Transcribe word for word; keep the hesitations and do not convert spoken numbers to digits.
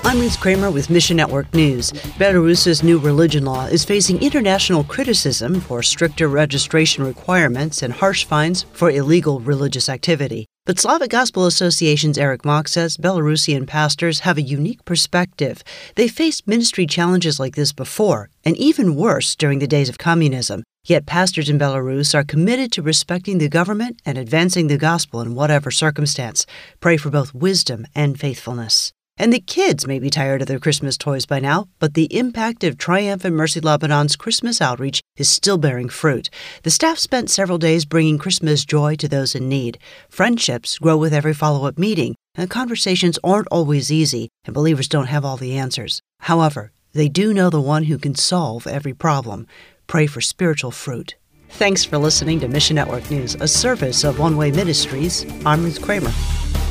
I'm Ruth Kramer with Mission Network News. Belarus's new religion law is facing international criticism for stricter registration requirements and harsh fines for illegal religious activity. But Slavic Gospel Association's Eric Mock says Belarusian pastors have a unique perspective. They faced ministry challenges like this before, and even worse during the days of communism. Yet pastors in Belarus are committed to respecting the government and advancing the gospel in whatever circumstance. Pray for both wisdom and faithfulness. And the kids may be tired of their Christmas toys by now, but the impact of Triumphant Mercy Lebanon's Christmas outreach is still bearing fruit. The staff spent several days bringing Christmas joy to those in need. Friendships grow with every follow-up meeting, and conversations aren't always easy, and believers don't have all the answers. However, they do know the one who can solve every problem. Pray for spiritual fruit. Thanks for listening to Mission Network News, a service of One Way Ministries. I'm Ruth Kramer.